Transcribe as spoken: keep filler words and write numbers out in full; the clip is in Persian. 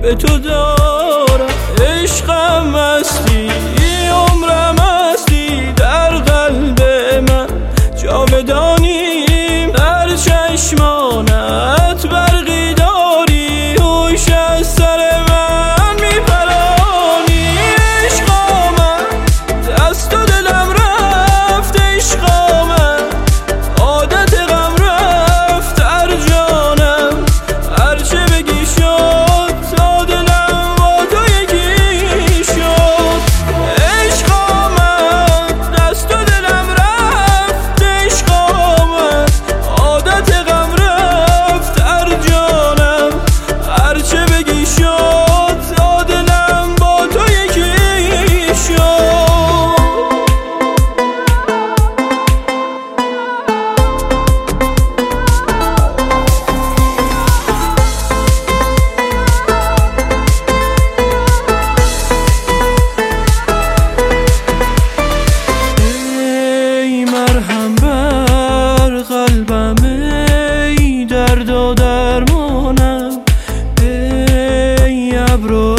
به تو دارم. عشقم مستی، عمرم مستی، در قلب من جاودانیم. در چشمانت برقی داری، هوش از سر من میپرانی. عشق آمد دست و دلم رفت، عشق آمد عادت غم رفت در جانم. هرچه بگی شد تا دلم با تو یکی شد. عشق آمد دست و دلم رفت، عشق آمد عادت غم رفت در جانم. هرچه بگی شد تا دلم با تو یکی شد. مرهم بر قلبم، ای درد و درمانم، ای ابرو